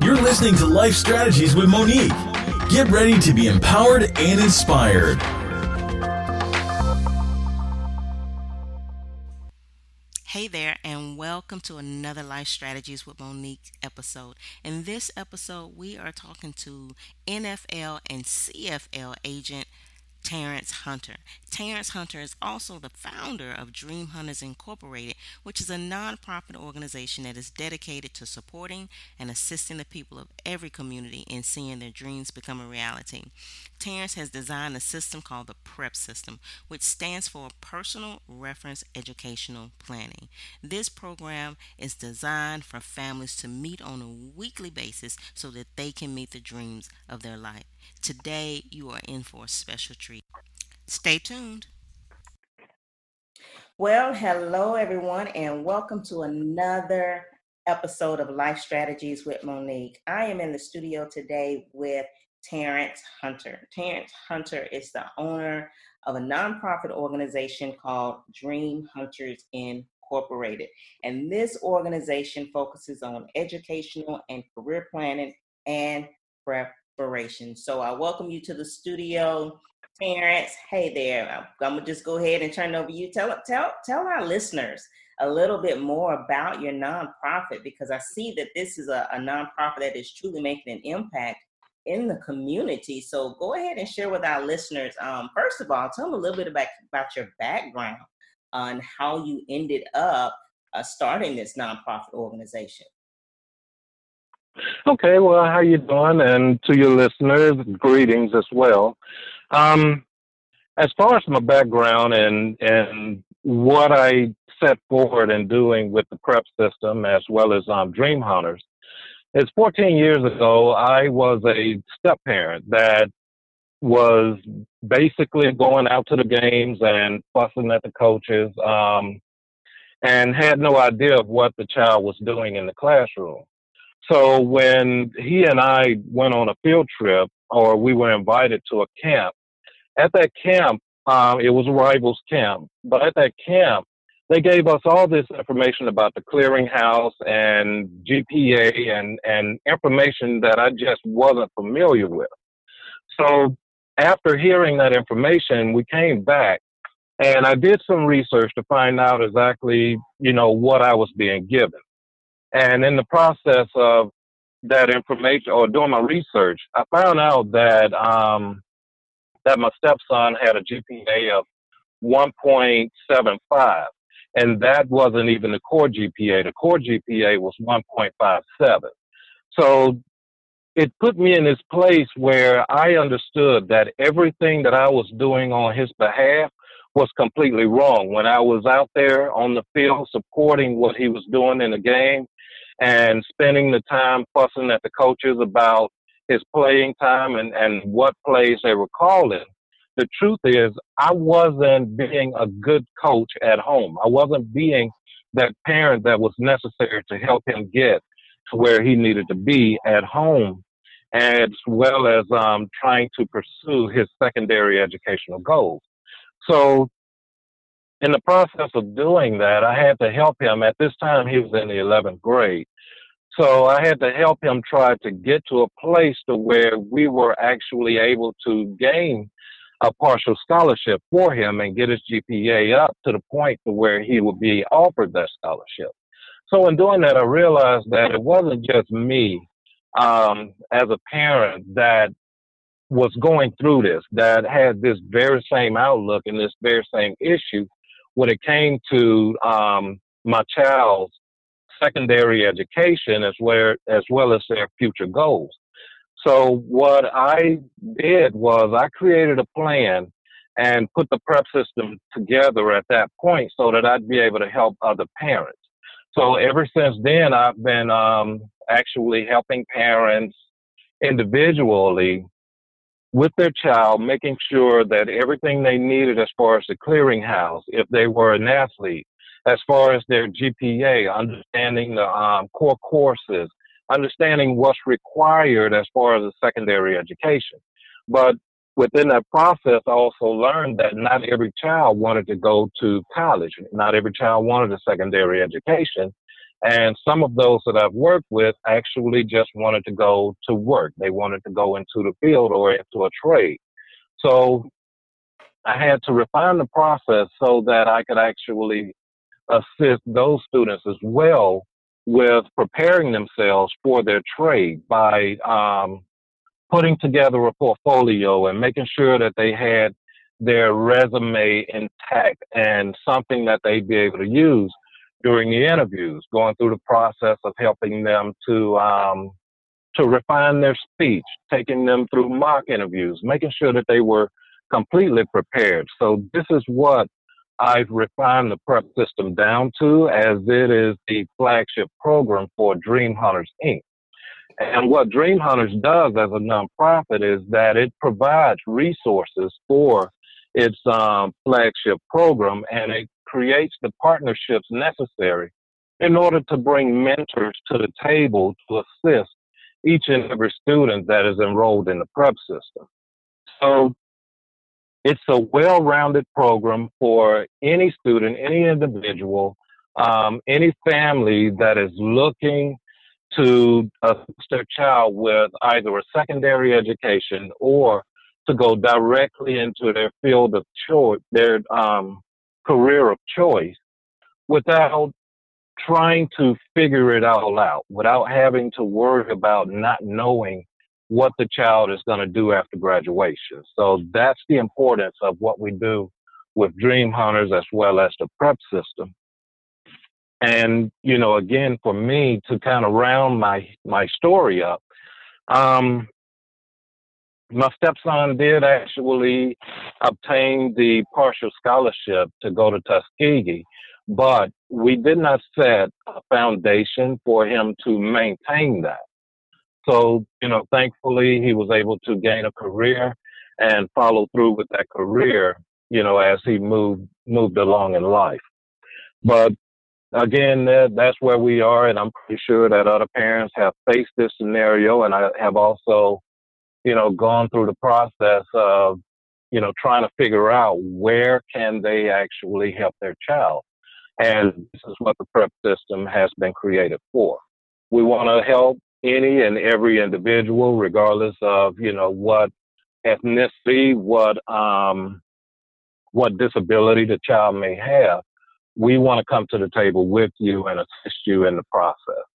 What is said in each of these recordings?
You're listening to Life Strategies with Monique. Get ready to be empowered and inspired. Hey there, and welcome to another Life Strategies with Monique episode. In this episode, we are talking to NFL and CFL agent Terrence Hunter. Terrence Hunter is also the founder of Dream Hunters Incorporated, which is a nonprofit organization that is dedicated to supporting and assisting the people of every community in seeing their dreams become a reality. Terrence has designed a system called the PREP system, which stands for Personal Reference Educational Planning. This program is designed for families to meet on a weekly basis so that they can meet the dreams of their life. Today, you are in for a special treat. Stay tuned. Well, hello everyone, and welcome to another episode of Life Strategies with Monique. I am in the studio today with Terrence Hunter. Terrence Hunter is the owner of a nonprofit organization called Dream Hunters Incorporated. And this organization focuses on educational and career planning and preparation. So I welcome you to the studio, Terrence. Hey there. I'm gonna just go ahead and turn it over to you. Tell our listeners a little bit more about your nonprofit, because I see that this is a nonprofit that is truly making an impact in the community. So go ahead and share with our listeners. First of all, tell them a little bit about your background on how you ended up starting this nonprofit organization. Okay, well, how you doing? And to your listeners, greetings as well. As far as my background and what I set forward in doing with the PREP system as well as Dream Hunters, it's 14 years ago, I was a step parent that was basically going out to the games and fussing at the coaches and had no idea of what the child was doing in the classroom. So when he and I went on a field trip, or we were invited to a camp, at that camp, it was a rivals camp, but at that camp, they gave us all this information about the clearinghouse and GPA and information that I just wasn't familiar with. So after hearing that information, we came back and I did some research to find out exactly, what I was being given. And in the process of that information or doing my research, I found out that that my stepson had a GPA of 1.75, and that wasn't even the core GPA. The core GPA was 1.57. So it put me in this place where I understood that everything that I was doing on his behalf was completely wrong. When I was out there on the field supporting what he was doing in the game and spending the time fussing at the coaches about his playing time and what plays they were calling, the truth is I wasn't being a good coach at home. I wasn't being that parent that was necessary to help him get to where he needed to be at home, as well as trying to pursue his secondary educational goals. So in the process of doing that, I had to help him. At this time, he was in the 11th grade. So I had to help him try to get to a place to where we were actually able to gain a partial scholarship for him and get his GPA up to the point to where he would be offered that scholarship. So in doing that, I realized that it wasn't just me as a parent that was going through this, that had this very same outlook and this very same issue when it came to my child's secondary education as well as their future goals. So what I did was I created a plan and put the PREP system together at that point so that I'd be able to help other parents. So ever since then, I've been actually helping parents individually with their child, making sure that everything they needed as far as the clearinghouse, if they were an athlete, as far as their GPA, understanding the core courses, understanding what's required as far as the secondary education. But within that process, I also learned that not every child wanted to go to college. Not every child wanted a secondary education. And some of those that I've worked with actually just wanted to go to work. They wanted to go into the field or into a trade. So I had to refine the process so that I could actually assist those students as well with preparing themselves for their trade by putting together a portfolio and making sure that they had their resume intact and something that they'd be able to use during the interviews, going through the process of helping them to refine their speech, taking them through mock interviews, making sure that they were completely prepared. So this is what I've refined the prep system down to, as it is the flagship program for Dream Hunters, Inc. And what Dream Hunters does as a nonprofit is that it provides resources for its flagship program, and it creates the partnerships necessary in order to bring mentors to the table to assist each and every student that is enrolled in the prep system. So it's a well-rounded program for any student, any individual, any family that is looking to assist their child with either a secondary education or to go directly into their field of choice, their career of choice, without trying to figure it all out, without having to worry about not knowing what the child is going to do after graduation. So that's the importance of what we do with Dream Hunters as well as the prep system. And, you know, again, for me to kind of round my story up, my stepson did actually obtain the partial scholarship to go to Tuskegee, but we did not set a foundation for him to maintain that. So, you know, thankfully he was able to gain a career and follow through with that career, you know, as he moved along in life. But again, that's where we are, and I'm pretty sure that other parents have faced this scenario, and I have also, you know, gone through the process of, you know, trying to figure out where can they actually help their child. And this is what the prep system has been created for. We want to help any and every individual, regardless of, you know, what ethnicity, what disability the child may have. We want to come to the table with you and assist you in the process.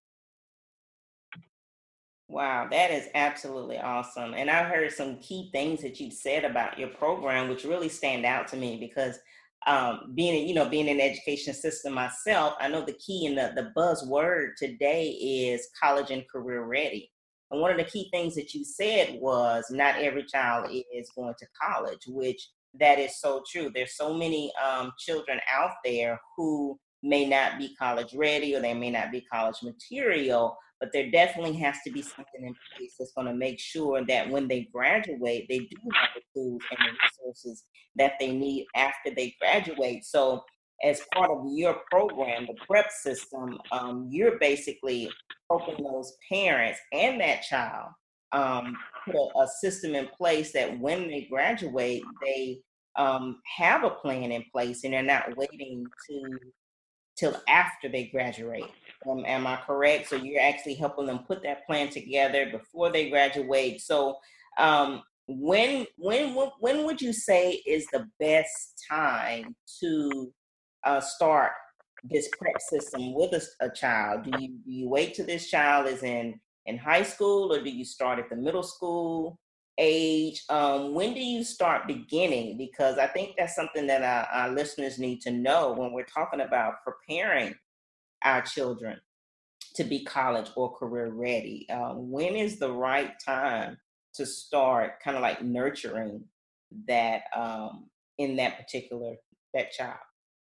Wow, that is absolutely awesome. And I heard some key things that you said about your program, which really stand out to me because being in the education system myself, I know the key and the buzzword today is college and career ready. And one of the key things that you said was not every child is going to college, which that is so true. There's so many children out there who may not be college ready or they may not be college material, but there definitely has to be something in place that's going to make sure that when they graduate, they do have the tools and the resources that they need after they graduate. So as part of your program, the prep system, you're basically helping those parents and that child put a system in place that when they graduate, they have a plan in place and they're not waiting till after they graduate. Am I correct? So you're actually helping them put that plan together before they graduate. So when would you say is the best time to start this prep system with a child? Do you wait till this child is in high school, or do you start at the middle school age? When do you start beginning? Because I think that's something that our listeners need to know when we're talking about preparing our children to be college or career ready. When is the right time to start kind of like nurturing that in that child?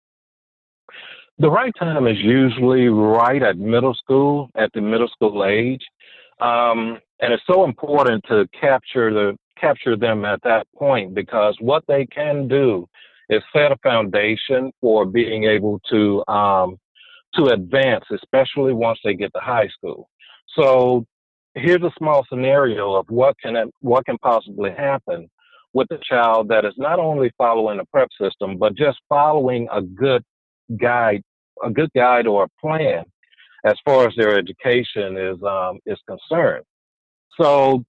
The right time is usually right at middle school, at the middle school age. And it's so important to capture them at that point, because what they can do is set a foundation for being able to advance, especially once they get to high school. So here's a small scenario of what can possibly happen with a child that is not only following the prep system, but just following a good guide or a plan. as far as their education is concerned. So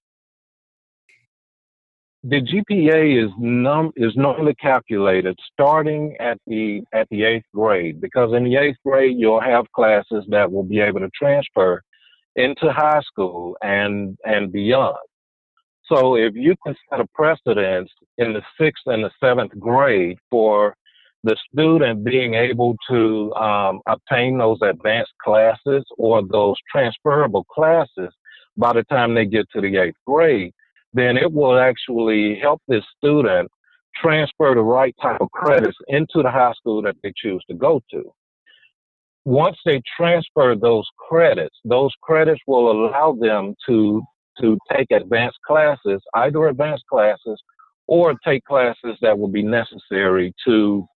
the GPA is normally calculated starting at the eighth grade, because in the eighth grade you'll have classes that will be able to transfer into high school and beyond. So if you can set a precedence in the sixth and the seventh grade for the student being able to obtain those advanced classes or those transferable classes by the time they get to the eighth grade, then it will actually help this student transfer the right type of credits into the high school that they choose to go to. Once they transfer those credits will allow them to take advanced classes, either advanced classes or take classes that will be necessary to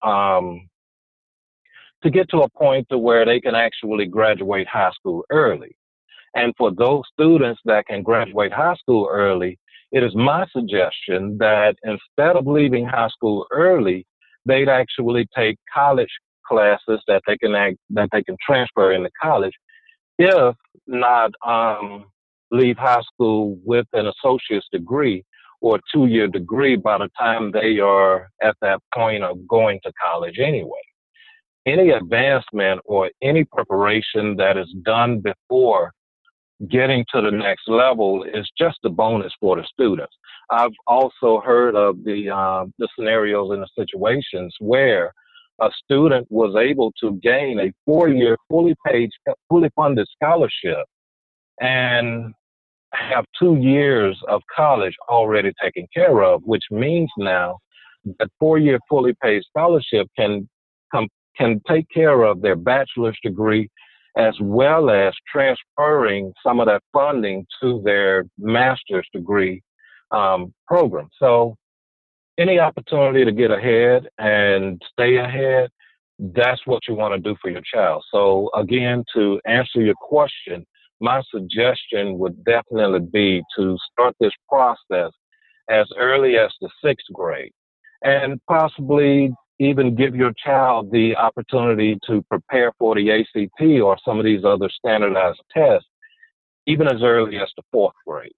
get to a point to where they can actually graduate high school early. And for those students that can graduate high school early, it is my suggestion that instead of leaving high school early, they'd actually take college classes that they can transfer into college, if not leave high school with an associate's degree or a 2-year degree by the time they are at that point of going to college anyway. Any advancement or any preparation that is done before getting to the next level is just a bonus for the students. I've also heard of the scenarios and the situations where a student was able to gain a 4-year fully funded scholarship and have 2 years of college already taken care of, which means now that 4-year fully paid scholarship can take care of their bachelor's degree, as well as transferring some of that funding to their master's degree program. So any opportunity to get ahead and stay ahead, that's what you want to do for your child. So again, to answer your question, my suggestion would definitely be to start this process as early as the sixth grade, and possibly even give your child the opportunity to prepare for the ACT or some of these other standardized tests, even as early as the fourth grade.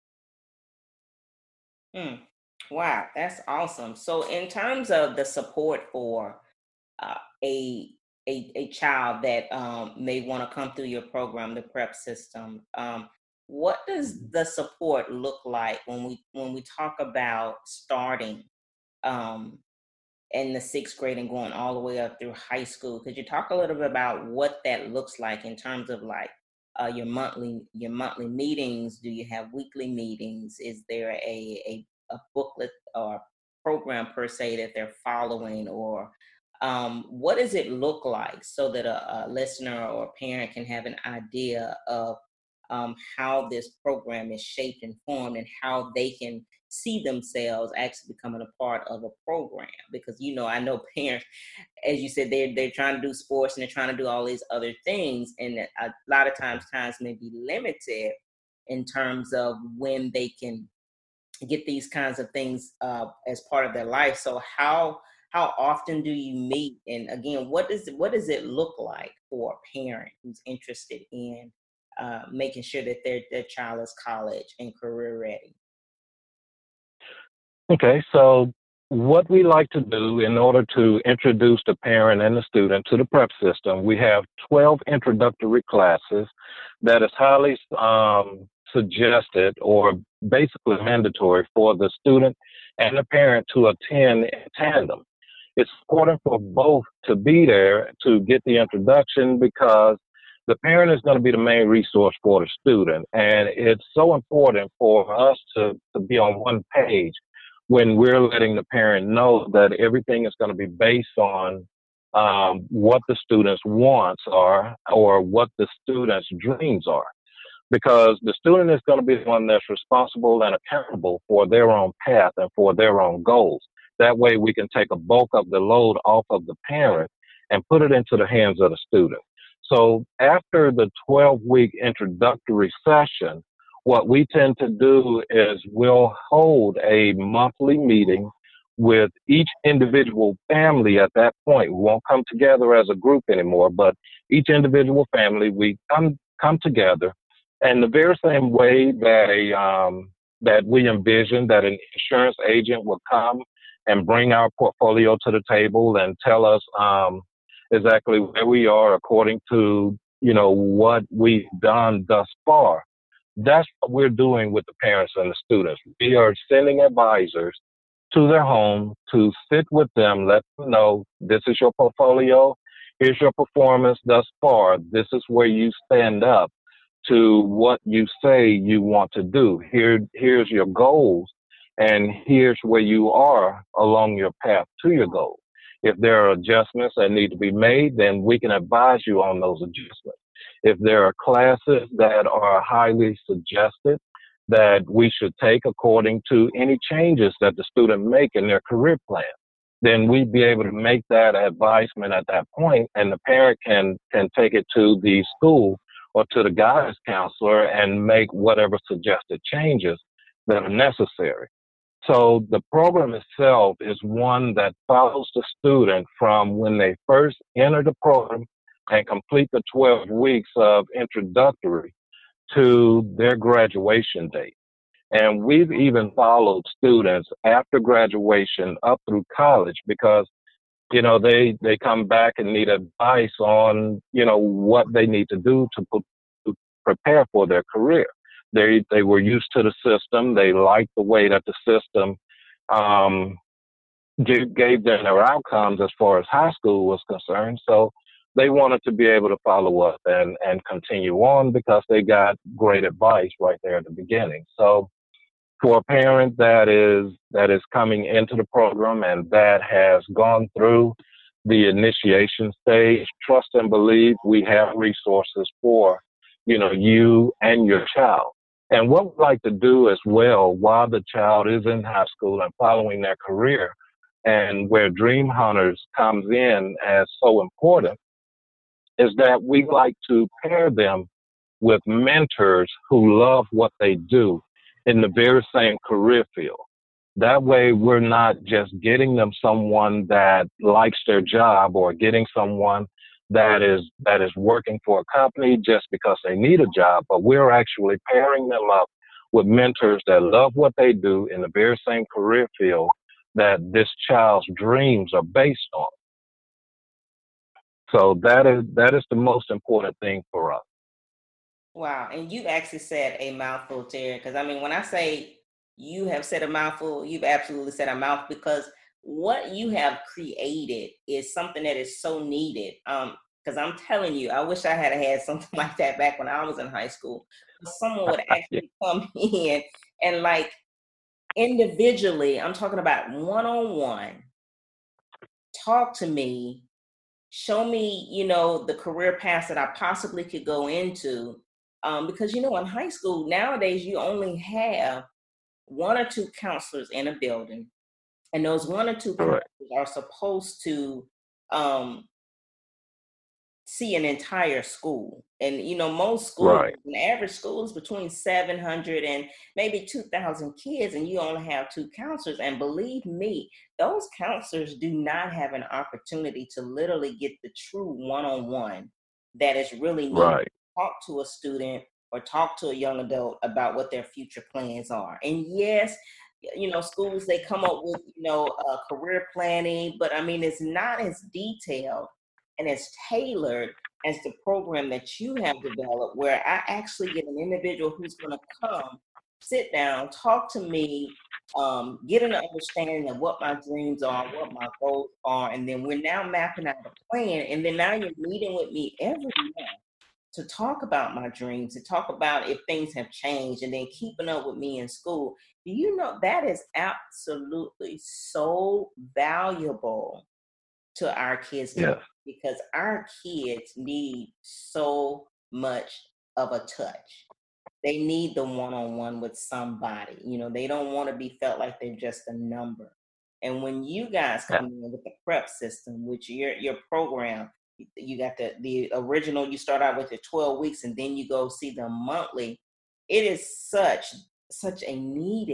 Wow, that's awesome. So, in terms of the support for a child that may want to come through your program, the prep system, what does the support look like when we talk about starting in the sixth grade and going all the way up through high school? Could you talk a little bit about what that looks like in terms of like your monthly meetings? Do you have weekly meetings? Is there a booklet or program per se that they're following, or what does it look like so that a listener or a parent can have an idea of how this program is shaped and formed, and how they can see themselves actually becoming a part of a program? Because I know parents, as you said, they're trying to do sports and they're trying to do all these other things, and a lot of times may be limited in terms of when they can get these kinds of things as part of their life. So how often do you meet? And again, what does it look like for a parent who's interested in making sure that their child is college and career ready? Okay, so what we like to do in order to introduce the parent and the student to the prep system, we have 12 introductory classes that is highly suggested or basically mandatory for the student and the parent to attend in tandem. It's important for both to be there to get the introduction, because the parent is going to be the main resource for the student. And it's so important for us to be on one page when we're letting the parent know that everything is going to be based on what the student's wants are, or what the student's dreams are. Because the student is going to be the one that's responsible and accountable for their own path and for their own goals. That way we can take a bulk of the load off of the parent and put it into the hands of the student. So after the 12-week introductory session, what we tend to do is we'll hold a monthly meeting with each individual family at that point. We won't come together as a group anymore, but each individual family, we come together. And the very same way that that we envisioned that an insurance agent would come and bring our portfolio to the table and tell us exactly where we are according to, what we've done thus far. That's what we're doing with the parents and the students. We are sending advisors to their home to sit with them, let them know this is your portfolio, here's your performance thus far, this is where you stand up to what you say you want to do. Here's your goals, and here's where you are along your path to your goals. If there are adjustments that need to be made, then we can advise you on those adjustments. If there are classes that are highly suggested that we should take according to any changes that the student make in their career plan, then we'd be able to make that advisement at that point, and the parent can take it to the school or to the guidance counselor and make whatever suggested changes that are necessary. So the program itself is one that follows the student from when they first enter the program and complete the 12 weeks of introductory to their graduation date. And we've even followed students after graduation up through college because, they come back and need advice on, what they need to do to prepare for their career. They were used to the system. They liked the way that the system gave them their outcomes as far as high school was concerned. So they wanted to be able to follow up and continue on because they got great advice right there at the beginning. So for a parent that is coming into the program and that has gone through the initiation stage, trust and believe we have resources for, you and your child. And what we like to do as well while the child is in high school and following their career, and where Dream Hunters comes in as so important, is that we like to pair them with mentors who love what they do in the very same career field. That way, we're not just getting them someone that likes their job or getting someone that is working for a company just because they need a job, but we're actually pairing them up with mentors that love what they do in the very same career field that this child's dreams are based on. So that is the most important thing for us. Wow. And you've actually said a mouthful, Terry, because when I say you have said a mouthful, you've absolutely said a mouthful, because what you have created is something that is so needed. Because I'm telling you, I wish I had something like that back when I was in high school. Someone would actually come in and individually, I'm talking about one-on-one, talk to me, show me, the career paths that I possibly could go into. Because, in high school nowadays, you only have one or two counselors in a building. And those one or two counselors are supposed to see an entire school. And, most schools, an average school is between 700 and maybe 2,000 kids, and you only have two counselors. And believe me, those counselors do not have an opportunity to literally get the true one-on-one that is really needed to talk to a student or talk to a young adult about what their future plans are. And yes, schools, they come up with, career planning, but it's not as detailed and as tailored as the program that you have developed, where I actually get an individual who's going to come, sit down, talk to me, get an understanding of what my dreams are, what my goals are, and then we're now mapping out a plan. And then now you're meeting with me every month to talk about my dreams, to talk about if things have changed, and then keeping up with me in school. Do you know that is absolutely so valuable to our kids today? Yes. Because our kids need so much of a touch. They need the one-on-one with somebody. They don't want to be felt like they're just a number. And when you guys come in with the prep system, which your program, you got the original, you start out with the 12 weeks and then you go see them monthly. It is such a needed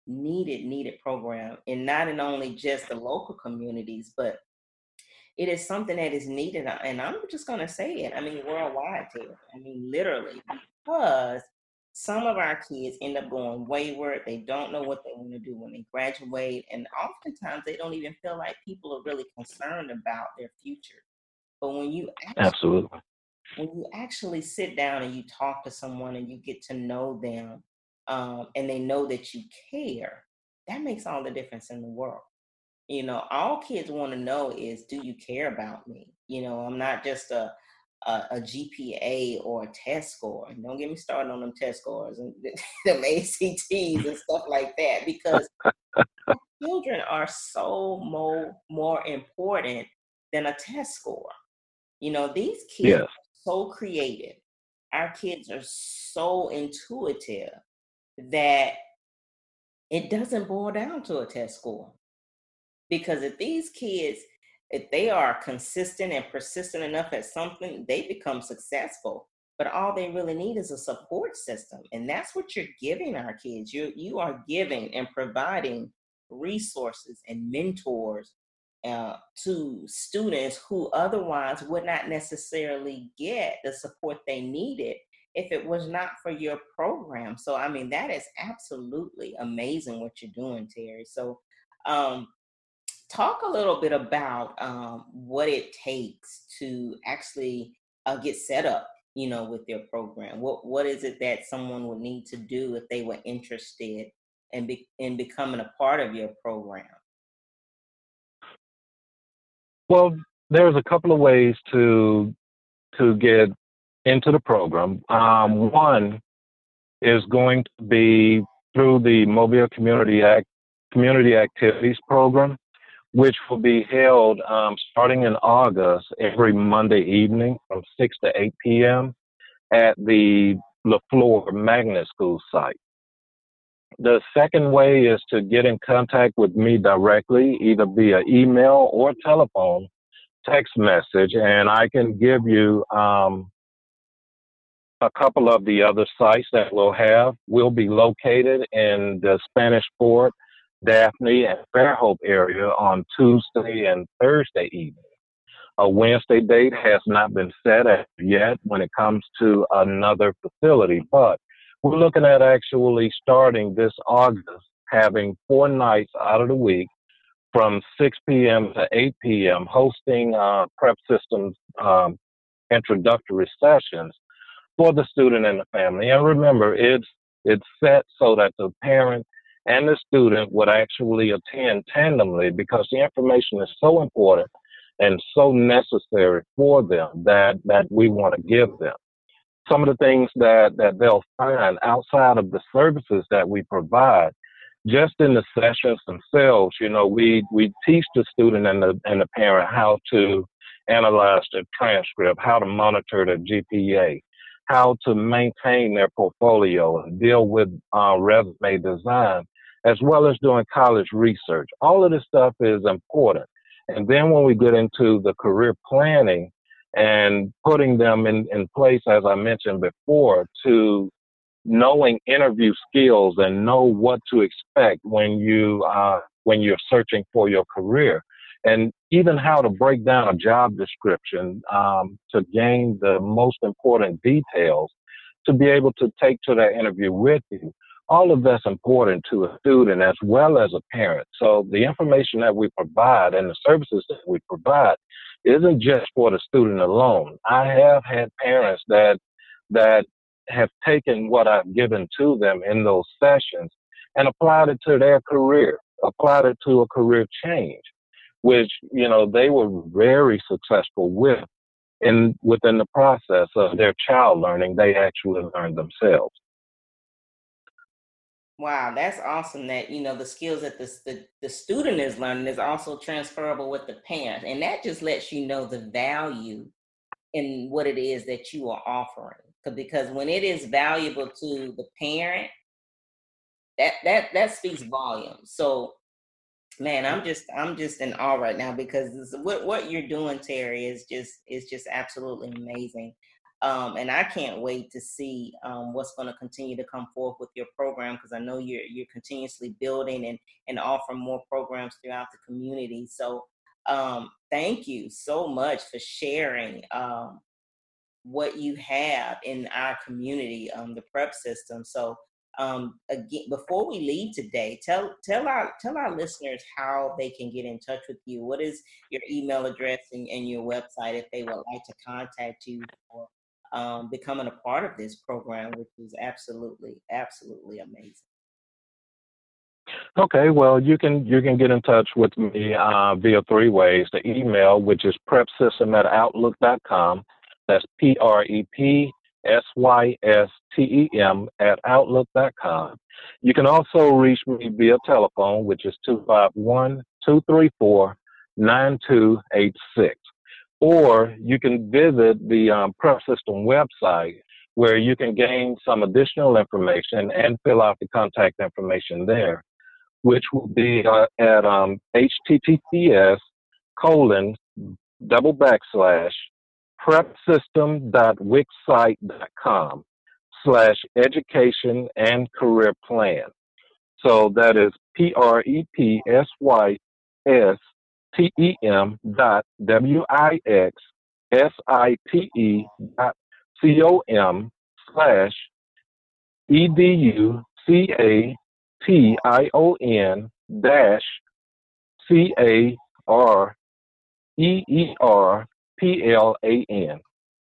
needed program, and not in only just the local communities, but it is something that is needed. And I'm just going to say it. I mean, worldwide, Taylor. I mean, literally, because some of our kids end up going wayward. They don't know what they want to do when they graduate. And oftentimes they don't even feel like people are really concerned about their future. But Absolutely. when you actually sit down and you talk to someone and you get to know them, and they know that you care, that makes all the difference in the world. All kids want to know is, do you care about me? I'm not just a GPA or a test score. And don't get me started on them test scores and them ACTs and stuff like that, because children are so more important than a test score. These kids Yes. are so creative. Our kids are so intuitive that it doesn't boil down to a test score. Because if they are consistent and persistent enough at something, they become successful. But all they really need is a support system. And that's what you're giving our kids. You are giving and providing resources and mentors to students who otherwise would not necessarily get the support they needed if it was not for your program. So, I mean, that is absolutely amazing what you're doing, Terry. So, talk a little bit about what it takes to actually get set up, with your program. What is it that someone would need to do if they were interested in becoming a part of your program? Well, there's a couple of ways to get into the program. One is going to be through the Mobile Community Activities Program, which will be held starting in August every Monday evening from 6 to 8 p.m. at the LaFleur Magnet School site. The second way is to get in contact with me directly, either via email or telephone, text message, and I can give you a couple of the other sites that we'll have. We'll be located in the Spanish Fort, Daphne, and Fairhope area on Tuesday and Thursday evening. A Wednesday date has not been set as yet when it comes to another facility, but we're looking at actually starting this August, having 4 nights out of the week from 6 p.m. to 8 p.m., hosting prep systems introductory sessions for the student and the family. And remember, it's set so that the parent and the student would actually attend tandemly, because the information is so important and so necessary for them that we want to give them. Some of the things that they'll find outside of the services that we provide, just in the sessions themselves, we teach the student and the parent how to analyze their transcript, how to monitor their GPA, how to maintain their portfolio and deal with resume design, as well as doing college research. All of this stuff is important. And then when we get into the career planning and putting them in place, as I mentioned before, to knowing interview skills and know what to expect when you're searching for your career, and even how to break down a job description to gain the most important details to be able to take to that interview with you. All of that's important to a student as well as a parent. So the information that we provide and the services that we provide isn't just for the student alone. I have had parents that have taken what I've given to them in those sessions and applied it to their career, applied it to a career change, which, they were very successful with. And within the process of their child learning, they actually learned themselves. Wow, that's awesome that, the skills that the student is learning is also transferable with the parent. And that just lets you know the value in what it is that you are offering. Because when it is valuable to the parent, that speaks volumes. So, man, I'm just in awe right now, because what you're doing, Terry, is just absolutely amazing. And I can't wait to see what's going to continue to come forth with your program, because I know you're continuously building and offering more programs throughout the community. So thank you so much for sharing what you have in our community, the prep system. So again, before we leave today, tell our listeners how they can get in touch with you. What is your email address and your website if they would like to contact you for becoming a part of this program, which is absolutely amazing. Okay, well, you can get in touch with me via 3 ways. The email, which is prepsystem@outlook.com. That's PREPSYSTEM @outlook.com. You can also reach me via telephone, which is 251-234-9286. Or you can visit the Prep System website, where you can gain some additional information and fill out the contact information there, which will be at https://prepsystem.wixsite.com/education and career plan. So that is prepsystem.wixsite.com/EDUCATION.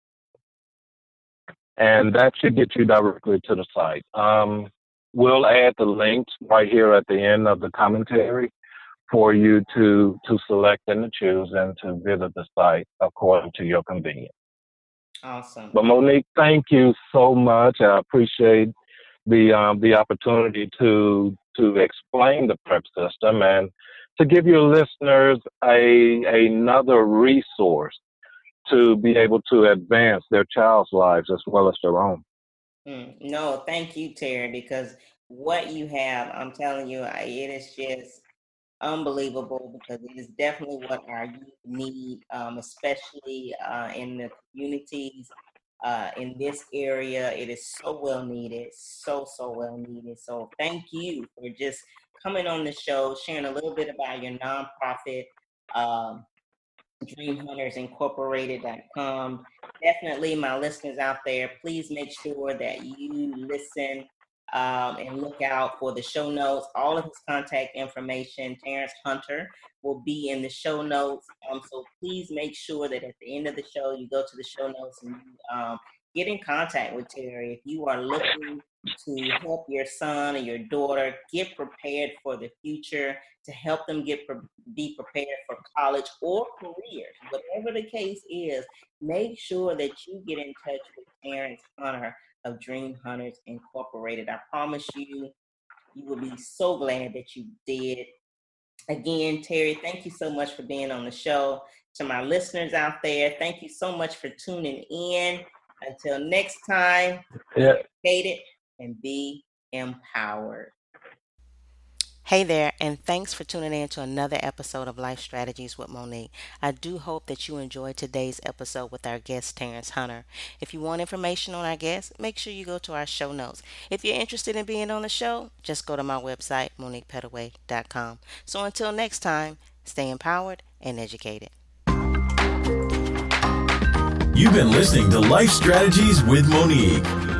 And that should get you directly to the site. We'll add the links right here at the end of the commentary for you to select and to choose and to visit the site according to your convenience. Awesome. But Monique, thank you so much. I appreciate the opportunity to explain the prep system and to give your listeners another resource to be able to advance their child's lives as well as their own. No, thank you, Terry, because what you have, I'm telling you, it is just unbelievable, because it is definitely what our youth need, especially in the communities in this area. It is so well needed, so well needed. So thank you for just coming on the show, sharing a little bit about your nonprofit, DreamHuntersIncorporated.com. Definitely, my listeners out there, please make sure that you listen and look out for the show notes. All of his contact information, Terrence Hunter, will be in the show notes. So please make sure that at the end of the show, you go to the show notes and you get in contact with Terry. If you are looking to help your son or your daughter get prepared for the future, to help them be prepared for college or careers, whatever the case is, make sure that you get in touch with Terrence Hunter of Dream Hunters Incorporated. I promise you, you will be so glad that you did. Again, Terry, thank you so much for being on the show. To my listeners out there, thank you so much for tuning in. Until next time, be educated and be empowered. Hey there, and thanks for tuning in to another episode of Life Strategies with Monique. I do hope that you enjoyed today's episode with our guest, Terrence Hunter. If you want information on our guest, make sure you go to our show notes. If you're interested in being on the show, just go to my website, MoniquePettaway.com. So until next time, stay empowered and educated. You've been listening to Life Strategies with Monique.